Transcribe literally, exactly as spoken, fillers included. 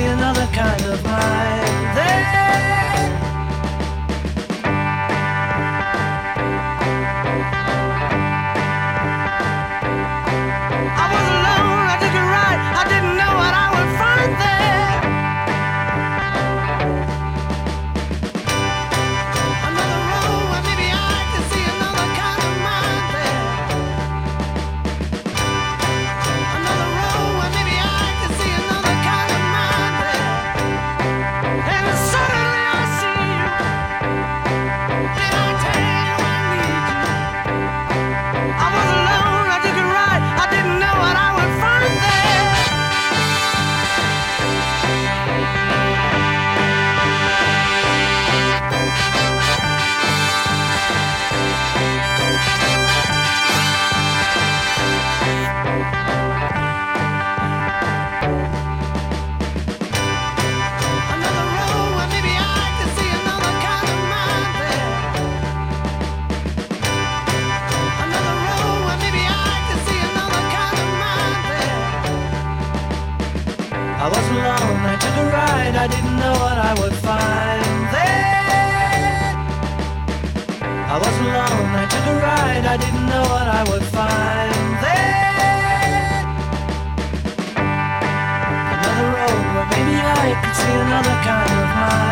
see another kind of mind there. I was alone, I took a ride, I didn't know what I would find there. Another road where maybe I could see another kind of mind there. Another road where maybe I could see another kind of mind there. And suddenly I see you. Did I tell you I need you? I was alone, I took a ride, I didn't know what I would find there. Another road where maybe I could see another kind of mind there. Another road where maybe I could see another kind of mind there. I was alone, I took a ride, I didn't know what I would find there. I was alone, I took a ride, I didn't know what I would find there. Another road where maybe I could see another kind of mind.